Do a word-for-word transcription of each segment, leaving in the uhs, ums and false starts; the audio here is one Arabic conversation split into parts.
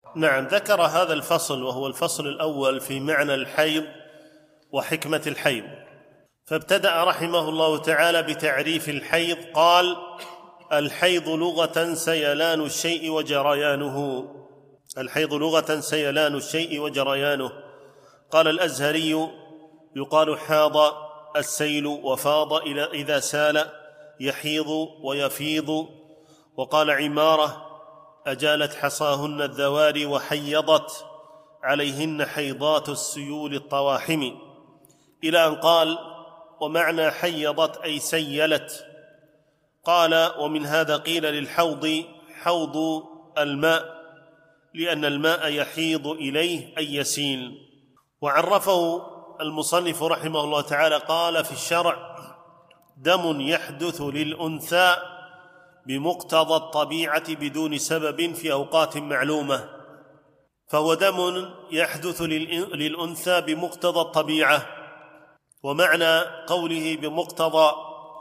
نعم، ذكر هذا الفصل وهو الفصل الأول في معنى الحيض وحكمة الحيض. فابتدأ رحمه الله تعالى بتعريف الحيض، قال: الحيض لغة سيلان الشيء وجريانه. الحيض لغة سيلان الشيء وجريانه. قال الأزهري: يقال حاض السيل وفاض إذا سال يحيض ويفيض. وقال عمارة: أجالت حصاهن الذواري وحيضت عليهن حيضات السيول الطواحم، إلى أن قال: ومعنى حيضت أي سيلت. قال: ومن هذا قيل للحوض حوض الماء، لأن الماء يحيض إليه أي يسيل. وعرفه المصنف رحمه الله تعالى، قال: في الشرع دم يحدث للأنثى بمقتضى الطبيعة بدون سبب في أوقات معلومة. فهو دم يحدث للأنثى بمقتضى الطبيعة. ومعنى قوله بمقتضى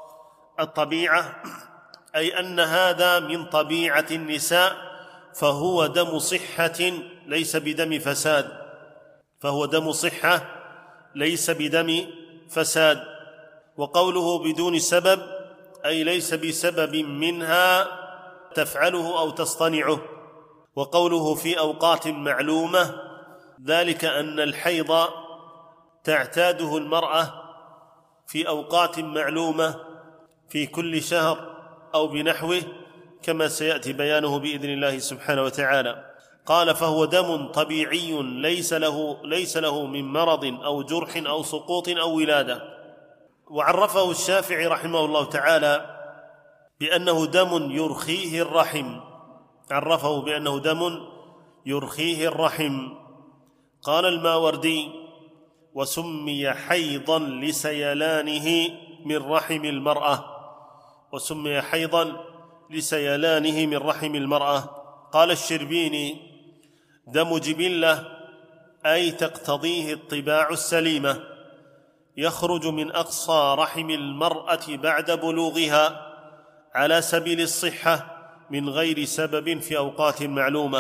الطبيعة أي أن هذا من طبيعة النساء، فهو دم صحة ليس بدم فساد. فهو دم صحة ليس بدم فساد. وقوله بدون سبب أي ليس بسبب منها تفعله أو تصطنعه. وقوله في أوقات معلومة، ذلك أن الحيض تعتاده المرأة في أوقات معلومة في كل شهر أو بنحوه، كما سيأتي بيانه بإذن الله سبحانه وتعالى. قال: فهو دم طبيعي ليس له, ليس له من مرض أو جرح أو سقوط أو ولادة. وعرفه الشافعي رحمه الله تعالى بأنه دم يرخيه الرحم. عرفه بأنه دم يرخيه الرحم. قال الماوردي: وسمي حيضا لسيلانه من رحم المرأة. وسمي حيضا لسيلانه من رحم المرأة. قال الشربيني: دم جبلة أي تقتضيه الطباع السليمة، يخرج من أقصى رحم المرأة بعد بلوغها على سبيل الصحة من غير سبب في أوقات معلومة.